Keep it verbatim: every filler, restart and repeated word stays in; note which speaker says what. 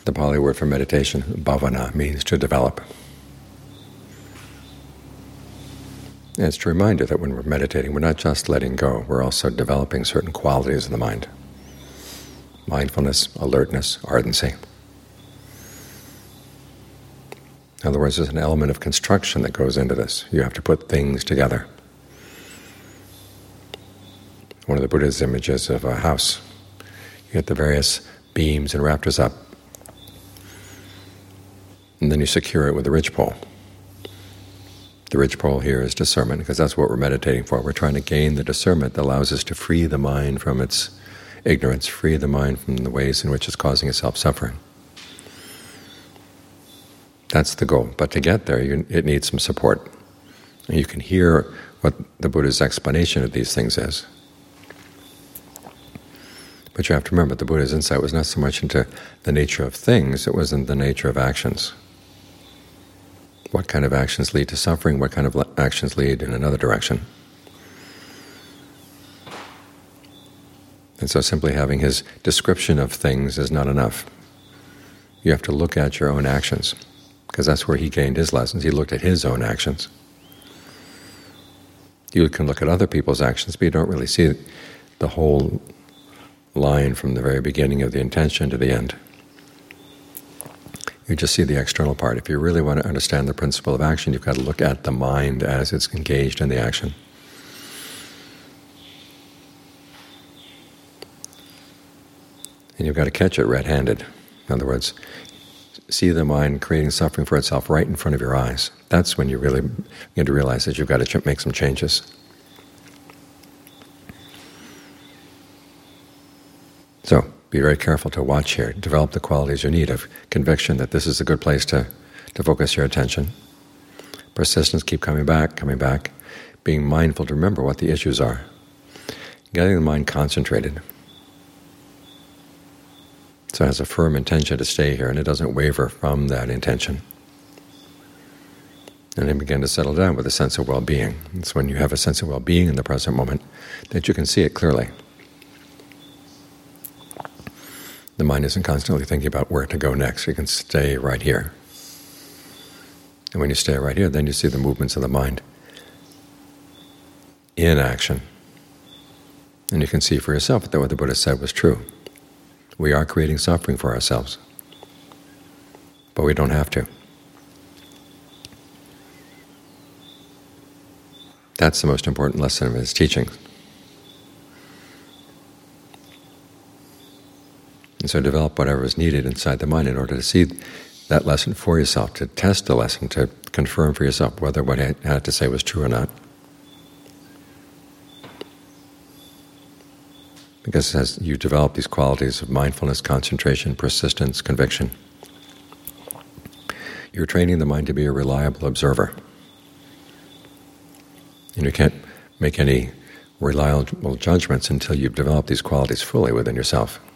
Speaker 1: The Pali word for meditation, bhavana, means to develop. And it's to remind you that when we're meditating, we're not just letting go, we're also developing certain qualities of the mind. Mindfulness, alertness, ardency. In other words, there's an element of construction that goes into this. You have to put things together. One of the Buddha's images of a house. You get the various beams and rafters up, and then you secure it with a ridgepole. The ridgepole here is discernment, because that's what we're meditating for. We're trying to gain the discernment that allows us to free the mind from its ignorance, free the mind from the ways in which it's causing itself suffering. That's the goal. But to get there, you, it needs some support. And you can hear what the Buddha's explanation of these things is. But you have to remember, the Buddha's insight was not so much into the nature of things, it was in the nature of actions. What kind of actions lead to suffering? What kind of actions lead in another direction? And so simply having his description of things is not enough. You have to look at your own actions, because that's where he gained his lessons. He looked at his own actions. You can look at other people's actions, but you don't really see the whole line from the very beginning of the intention to the end. You just see the external part. If you really want to understand the principle of action, you've got to look at the mind as it's engaged in the action. And you've got to catch it red-handed. In other words, see the mind creating suffering for itself right in front of your eyes. That's when you really begin to realize that you've got to make some changes. So be very careful to watch here. Develop the qualities you need of conviction that this is a good place to, to focus your attention. Persistence, keep coming back, coming back. Being mindful to remember what the issues are. Getting the mind concentrated. So it has a firm intention to stay here, and it doesn't waver from that intention. And then begin to settle down with a sense of well-being. It's when you have a sense of well-being in the present moment that you can see it clearly. The mind isn't constantly thinking about where to go next. You can stay right here. And when you stay right here, then you see the movements of the mind in action. And you can see for yourself that what the Buddha said was true. We are creating suffering for ourselves, but we don't have to. That's the most important lesson of his teaching. And so develop whatever is needed inside the mind in order to see that lesson for yourself, to test the lesson, to confirm for yourself whether what I had to say was true or not. Because as you develop these qualities of mindfulness, concentration, persistence, conviction, you're training the mind to be a reliable observer. And you can't make any reliable judgments until you've developed these qualities fully within yourself.